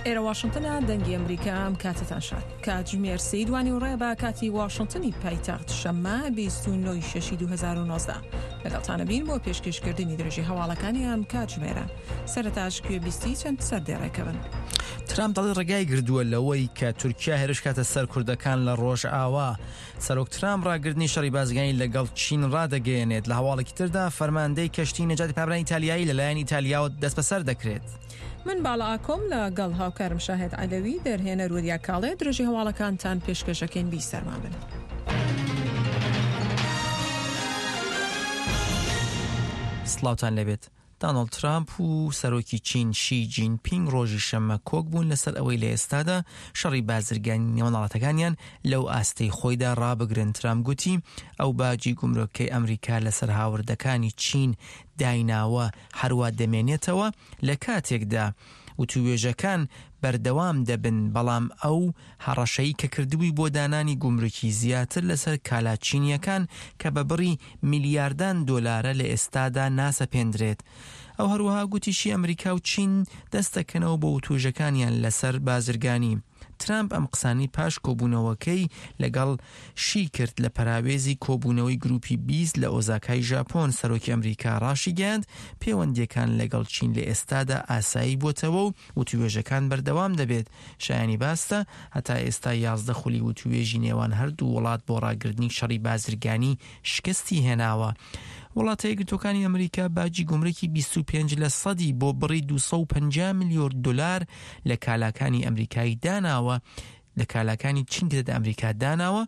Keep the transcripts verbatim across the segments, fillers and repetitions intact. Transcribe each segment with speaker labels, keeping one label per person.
Speaker 1: ئێرە واشنگتنە دەنگی ئەمریکا ئەم کاتتان شاد کاتژمێر سێی دوانی و ڕێ بە کاتی واشنگتنی پایتەخت شەممە بیست و نۆی شەشی دوو هەزار و نۆزدە لەگەڵتانە بین بۆ پێشکەشکردنی درێژی هەواڵەکانی ئەم کاتژمێرە. سەرەتاش گوێ بیستی چەند سەردێڕێکەون.
Speaker 2: ترامپ دەڵی ڕێگای گردووە لەوەی کە تورکیا هێرش کاتە سەر کوردەکان لە ڕۆژ ئاوا. سەرۆک ترامپ ڕاگررتنی شەڕی بازرگانی لەگەڵ چین ڕادەگەیەنێت. لە هەواڵێکی تردا فەرماندەی کەشتی نەجاتی پابرانی ئیتالیایی لەلایەن ئیتالیاوە دەست بەسەر دەکرێت.
Speaker 1: من باڵا ئاکۆم لەگەڵ هاوکارم شاهێد عەلەوی دەرهێنەر وەریا کاڵێ درێژی هەواڵەکانتان پێشکەشەکەین بی سەرما بن.
Speaker 2: سڵاوتان لەبێت. دانەڵد ترامپ و سەرۆکی چین شی جینپینگ ڕۆژی شەممە کۆک بوون لەسەر ئەوەی لە ئێستادا شەڕی بازرگانی نێوەناڵەتەکانیان لەو ئاستەی خۆیدا ڕابگرن. ترامپ گوتی ئەو باجی گومرۆکەی ئەمریکا لەسەر هاوردەکانی چین دایناوە هەروە دەمێنێتەوە لە کاتێکدا وتوێژەکان بەردەوام دەبن، بەڵام ئەو هەڕەشەی کە کردووی بۆ دانانی گومرکی زیاتر لەسەر کالاچینیەکان کە بە بڕی میلیاردان دۆلارە لە ئێستادا ناسەپێندرێت. ئەو هەروەها گوتیشی ئەمریکا و چین دەستەکەنەوە بۆ وتوێژەکانیان لەسەر بازرگانی. ترامپ ئەم قسانی پاش کۆبوونەوەکەی لەگەڵ شی کرد لە پەراوێزی کۆبوونەوەی گروپی بیست لە ئۆزاکای ژاپۆن. سەرۆکی ئەمریکا ڕاشی گەیاند پەیوەندیەکان لەگەڵ چین لە ئێستادا ئاسایی بۆتەوە و وتوێژەکان بەردەوام دەبێت. شایانی باستە هەتا ئێستا یازدە خولی وتوێژی نێوان هەردوو وڵات بۆ ڕاگررتنی شەڕی بازرگانی شکستی هێناوە. وڵاتە یەکگرتووەکانی ئەمریکا باجی گومرکی بیست و پێنج لە سەدی بۆ بڕی دووسە و پەنجا ملیۆن دۆلار لە کالاکانی ئەمریکایی داناوە لە کالاکانی چین کە لە ئەمریکا داناوە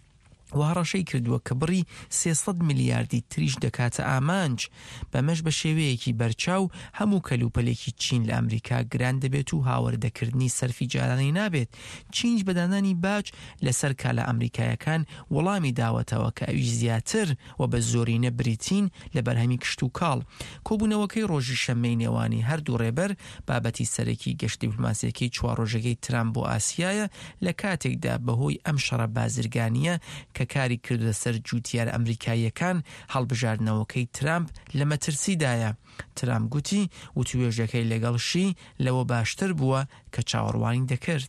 Speaker 2: و هەڕەشەی کردووە کە بڕی سێسەد میلیاردی تریش دەکاتە ئامانج. بەمەش بە شێوەیەکی بەرچاو هەموو کەلوپەلێکی چین لە ئەمریکا گران دەبێت و هاوردەکردنی سەرفی جارانەی نابێت. چینج بەدانانی باج لەسەر کالا ئەمریکایەکان وەڵامی داوەتەوە کە ئەویش زیاتر و بە زۆرینە بریتین لە بەرهەمی کشت و کاڵ. کۆبوونەوەکەی ڕۆژی شەممەی نێوانی هەردوو ڕێبەر بابەتی سەرەکی گەشتی دیپلۆماسیەکەی چوار ڕۆژەکەی ترامپ بۆ ئاسیایە لە کاتێکدا بەهۆی ئەم شەڕە بازرگانیە کە کاری کردە سەر جوتیار ئەمریکاییەکان هەڵبژاردنەوەکەی ترامپ لە مەترسیدایە. ترامپ گوتی وتوێژەکەی لەگەڵ شی لەوە باشتر بووە کە چاوەڕوانی دەکرد.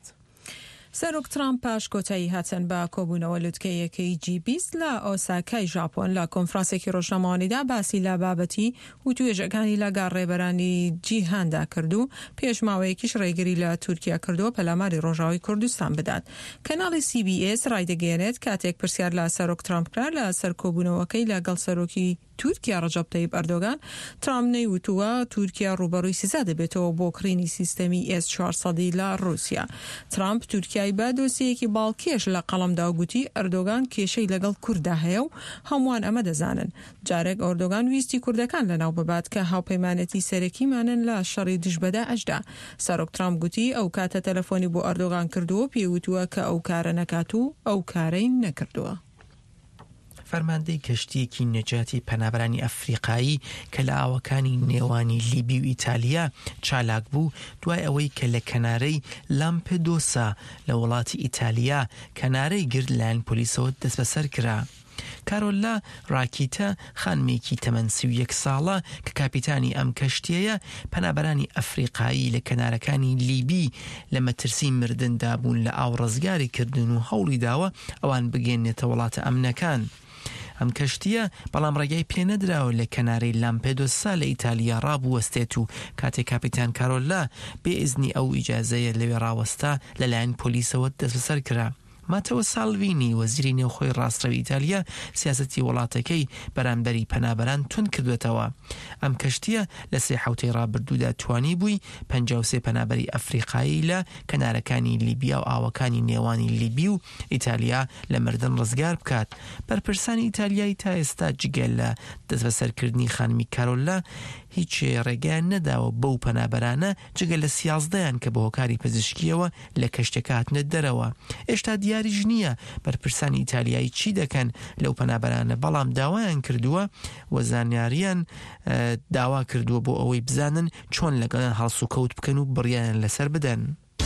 Speaker 1: سەرۆک ترامپ پاش کۆتایی هاتن بە کۆبوونەوە لوتکەیەکەی جی بیست لە ئۆساکای ژاپۆن لە کۆنفرانسێکی ڕۆژنامەوانیدا باسی لە بابەتی وتوێژەکانی لەگەڵ ڕێبەرانی جیهاندا کردو پێش ماوەیەکیش ڕێگری لە تورکیا کردووە پەلاماری ڕۆژاوی کوردستان بدات. کەناڵی سی بی ئێس ڕایدەگەیەنێت کاتێک پرسیار لە سەرۆک ترامپ کرا لە سەر کۆبوونەوەکەی لەگەڵ سەرۆکی تورکیا ڕەجەب تەیب ئەردۆغان. ترامپ نەیوتووە تورکیا ڕوبەڕووی سزا دەبێتەوە بۆ کڕینی سیستەمی ئێس چوارسەدی لە رووسیا. ترامپ تورکیای بە دۆسیەکی باڵکێش لە قەڵەمدا گوتی ئەردۆغان کێشەی لەگەڵ کووردا هەیە و هەمووان ئەمە دەزانن. جارێک ئەردۆغان ویستی کوردەکان لەناو ببات کە هاوپەیمانەتی سەرەکیمانن لە شەڕی دژبەدا ئەشدا. سەرۆک ترامپ گوتی ئەو کاتە تەلەفۆنی بۆ ئەردۆغان کردووە پێوتووە کە ئەو کارە نەکات و ئەو کارەی نەکردووە.
Speaker 2: فەرماندەی کەشتیەکی نەجاتی پەنابەرانی ئەفریقایی کە لە ئاوەکانی نێوانی لیبی و ئیتالیا چالاک بوو دوای ئەوەی کە لە کەنارەی لامپێدۆسا لە وڵاتی ئیتالیا کەنارەی گرد لایەن پۆلیسەوە دەست بەسەر کرا. کارۆلا ڕاکیتە خانمێکی تەمەن سی و یەک ساڵە کە کاپیتانی ئەم کەشتیەیە پەنابەرانی ئەفریقایی لە کەنارەکانی لیبی لە مەترسی مردندا بوون لە ئاو ڕزگاری کردن و هەوڵی داوە ئەوان بگەێنێتە وڵاتە ئەمنەکان. ئەم کەشتیە بەڵام ڕێگای پێ نەدراوە لە کەنارەی لامپێدۆسا لە ئیتالیا ڕابوەستێت و کاتێک کاپیتان کارۆلا بێ ئیزنی ئەو ئیجازەیە لەوێ ڕاوەستا لەلایەن پۆلیسەوە دەست بەسەر کرا. ماتەوە ساڵڤینی وەزیری نێوخۆی ڕاستڕەوی ئیتالیا سیاسەتی وڵاتەکەی بەرامبەری پەنابەران تون کردوێتەوە. ئەم کەشتیە لە سێ حوتەی ڕابردوودا توانی بووی پەنجا و سێ پەنابەری ئەفریقایی لە کەنارەکانی لیبیا و ئاوەکانی نێوانی لیبی و ئیتالیا لە مردن ڕزگار بکات. بەرپرسانی ئیتالیایی تا ئێستا جگەل لە دەست بەسەرکردنی خانمی کارۆلا هیچ ڕێگەیان نەداوە بەو پەنابەرانە جگە لە سیازدەیان کە بە هۆکاری پزیشکیەوە لە کەشتەکە هاتنە دەرەوە. ئێشتا دیاریش نییە بەرپرسانی ئیتالیایی چی دەکەن لەو پەنابەرانە، بەڵام داوایان کردووە و زانیاریان داوا کردووە بۆ ئەوەی بزانن چۆن لەگەڵیان هەڵس و کەوت بکەن و بڕیان لەسەر بدەن.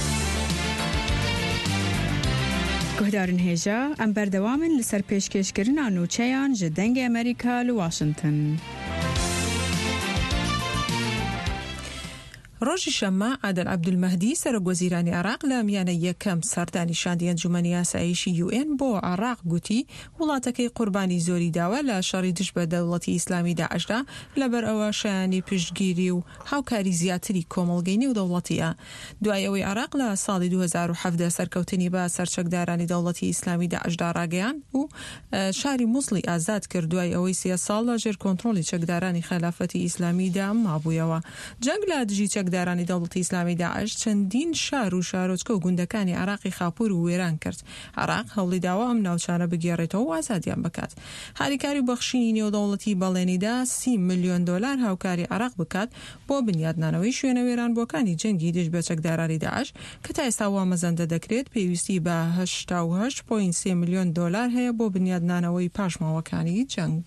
Speaker 3: گۆدارن هێژە ئەم بەردەوامن لەسەر پێشکەشکردنا نوچەیان ji dengê Amerîka li Washington.
Speaker 1: ڕۆژی شەممە عادل عەبدولمەهدی سەرۆکوەزیرانی عێراق لە میانە یەکەم سەردانیشاندی ئەنجومەنی ئاسایشی یو ئێن بۆ عێراق گوتی وڵاتەکەی قوربانی زۆری داوە لە شەڕی دژ بە دەوڵەتی ئیسلامی داعشدا لەبەر ئەوە شایانی پشتگیری و هاوکاری زیاتری کۆمەڵگەی و دەوڵەتیە. دوای ئەوەی عێراق لە ساڵی دوو هەزار و حەڤدە سەرکەوتنی بە سەرچەکدارانی دەوڵەتی ئیسلامی داعشدا ڕاگەیاند و شاری مووسڵی ئازاد کرد دوای ئەوەی سێ ساڵ لە ژێر کۆنتڕۆلی چەکدارانی خلافەتی ئیسلامیدا مابوویەوە. جەنگ لە دژی چەکدارانی دەوڵەتی ئیسلامی داعش چەندین شار و شارۆچکە و گوندەکانی عێراقی خاپور و وێران کرد. عێراق هەوڵی داوە ئەم ناوچانە بگێڕێتەوە و ئازادیان بکات. هاریکاری بەخشینی نێودەوڵەتی بەڵێنیدا سی ملیۆن دۆلار هاوکاری عێراق بکات بۆ بنیادنانەوەی شوێنە وێرانبووەکانی جەنگی دژ بە چەکدارانی داعش کە تا ئێستا وامەزەندە دەکرێت پێویستی بە هەشتا و هەشت پۆینت سێ ملیۆن دۆلار هەیە بۆ بنیادنانەوەی پاشماوەکانی جەنگ.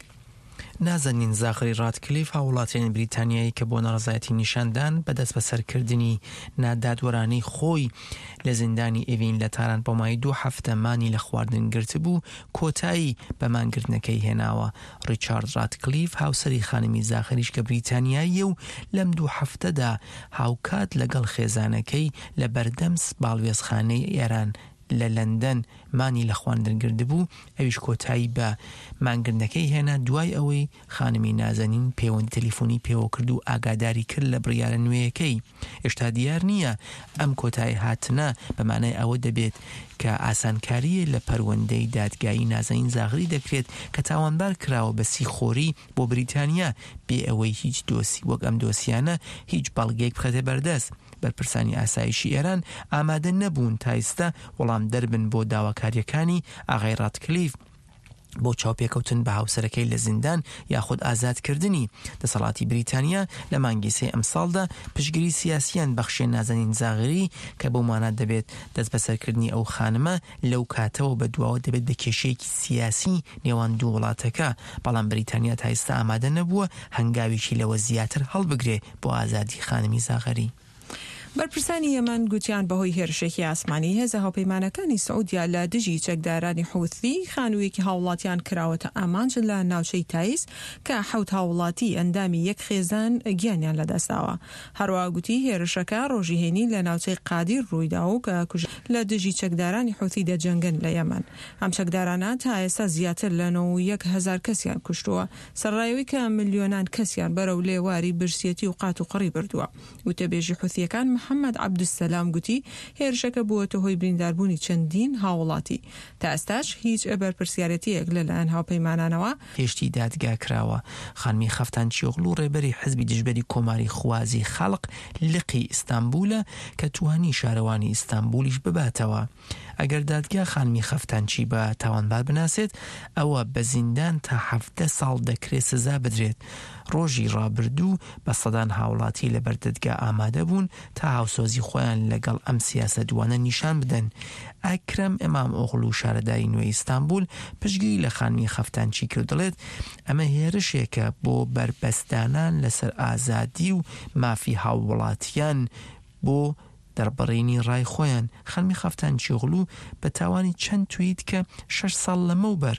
Speaker 2: نازانین زاخری ڕاتکلیف هاوڵاتیانی بریتانیایی کە بۆ ناڕزایەتی نیشاندان بەدەست بەسەرکردنی نادادوەرانەی خۆی لە زیندانی ئێڤین لە تاران بۆ مای دوو هەفتە مانی لە خواردن گرت بوو کۆتایی بە مانگرتنەکەی هێناوە. ڕیچارد ڕاتکلیف هاوسەری خانمی زاخریش کە بریتانیاییە و لەم دوو هەفتەدا هاوکات لەگەڵ خێزانەکەی لە بەردەم باڵوێزخانەی ئێران لە لەندەن مانی لە خواردن گرت بوو ئەویش کۆتایی بە مانگرتنەکەی هێنا دوای ئەوەی خانمی نازەنین پەیوەندی تەلیفۆنی پێوە کرد و ئاگاداری کرد لە بڕیارە نوێیەکەی. هێشتا دیار نییە ئەم کۆتایی هاتنە بەمانای ئەوە دەبێت کە ئاسانکاریە لە پەروەندەی دادگایی نازەنین زاغری دەکرێت کە تاوانبار کراوە بە سیخۆری بۆ بریتانیا بێ ئەوەی هیچ دۆسی وەک ئەم دۆسیانە هیچ بەڵگەیەک بخەتە بەردەست. بەرپرسانی ئاسایشی ئێران ئامادە نەبوون تا ئێستا وەڵام دەربن بۆ داواکاریەکانی ئاغای ڕاتکلیف بۆ چاوپێکەوتن بە هاوسەرەکەی لە زیندان یاخود ئازادکردنی. دەسەڵاتی بریتانیا لە مانگی سێ ئەمساڵدا پشتگیری سیاسیان بەخشێ نازەنین زاغری کە بۆمانە دەبێت دەست بەسەرکردنی ئەو خانمە لەو کاتەوە بە دواوە دەبێت بە کێشەیەکی سیاسی نێوان دوو وڵاتەکە. بەڵام بریتانیا تا ئێستا ئامادە نەبووە هەنگاوێکی لەوە زیاتر هەڵبگرێ بۆ ئازادی خانمی زاغری.
Speaker 1: بەرپرسانی یەمەن گوتیان بەهۆی هێرشێکی ئاسمانی هێزە هاوپەیمانەکانی سعودیا لە دژی چەکدارانی حوثی خانوویەکی هاوڵاتیان کراوەتە ئامانج لە ناوچەی تایس کە حەوت هاوڵاتی ئەندامی یەک خێزان گیانیان لەدەستاوە. هەروەها گوتی هێرشەکە ڕۆژی هێنی لە ناوچەی قادیر ڕوویدا و کە کوژ لە دژی چەکدارانی حوثی دەجەنگن لە یەمەن. ئەم چەکدارانە تا ئێستا زیاتر لە نۆ و یەک هەزار کەسیان کوشتووە سەرڕایەوەی کە ملیۆنان کەسیان بەرەو لێواری برسیەتی و قات و قڕی بردووە. وتەبێژی حوثیەکان محەممەد عەبدولسەلام گوتی هێرشەکە بووەتە هۆی برینداربوونی چەندین هاوڵاتی. تا ئێستاش هیچ بەرپرسیارەتیەک لەلایەن هاوپەیمانانەوە
Speaker 2: هێشتی دادگا کراوە. خانمی خەفتانچیۆغڵو ڕێبەری حزبی دژبەری کۆماری خوازی خەڵق لقی ئیستانبولە کە توانی شارەوانی ئیستانبولیش بباتەوە. ئەگەر دادگا خانمی خەفتانچی بە تاوانبار بناسێت ئەوە بە زیندان تا هەفتە ساڵ دەکرێت سزا بدرێت. ڕۆژی ڕابردوو بە سەدان هاوڵاتی لە بەردەدگا ئامادە بوون تا هاوسۆزی خۆیان لەگەڵ ئەم سیاسەتوانە نیشان بدەن. ئەکرەم ئەمام ئۆغڵو شارەداری نوێی ئیستانبول پشتگیری لە خانمی خەفتانچی کرد دەڵێت ئەمە هێرشێکە بۆ بربەستدانان لەسەر ئازادی و مافی هاووڵاتیان بۆ دەربڕینی ڕای خۆیان. خانمی خەفتانچیۆغڵو بە تاوانی چەند توییت کە شەش ساڵ لەمەوبەر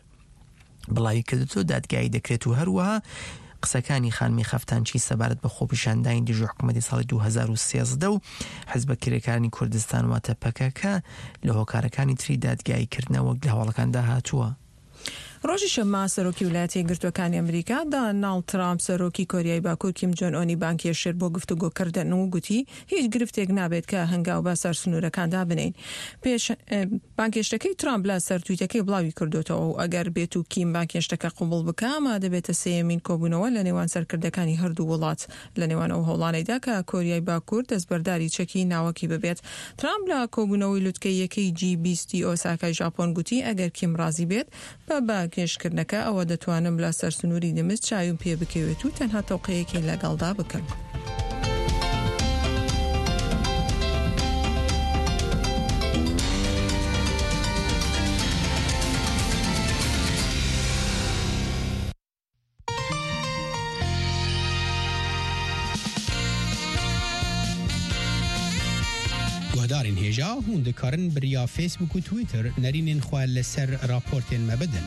Speaker 2: بڵاوی کردوتۆ دادگایی دەکرێت و هەروەها قسەکانی خانمی خەفتانچی سەبارەت بە خۆپیشاندانی دژی حکومەتی ساڵی دوو هەزار و سێزدە و حیزبە کرێکارانی کوردستان واتە پەکەکە لە هۆکارەکانی تری دادگایی کردنەوە لە هەواڵەکاندا هاتووە.
Speaker 1: ڕۆژی شەممە سەرۆکی ویلایەتە یەکگرتووەکانی ئەمریکا دۆناڵد ترامپ سەرۆکی کۆریای باکوور کیم جۆن ئۆنی بانکێشێر بۆ گفتوگۆکردن و گوتی هیچ گرفتێک نابێت کە هەنگاو بە سەر سنوورەکاندا بنین. پێش بانکێشتەکەی ترامپ لە سەر تویتەکەی بڵاوی کردوتەوە و ئەگەر بێت و کیم بانکێشتەکە قبول بکە ئەمە دەبێتە سێیەمین کۆبوونەوە لە نێوان سەرکردەکانی هەردوو وڵات لە نێوان ئەو هەوڵانەیدا کە کۆریای باکوور دەستبەرداری چەکی ناوەکی ببێت. ترامپ لە کۆبوونەوەی لوتکەیەکەی جی بیستی ئۆساکای ژاپۆن گوتی ئەگەر کیم ڕازی بێت بە بانکێشکردنەکە ئەوە دەتوانم لە سەر سنووری دەمست چاوم پێ بکەوێت و تەنها تەوقەیەکی لەگەڵدا بکەم.
Speaker 4: guhdarên hêja hûn dikarin biriya Facebook û Twitter nerînên xwe li ser raportên me bidin.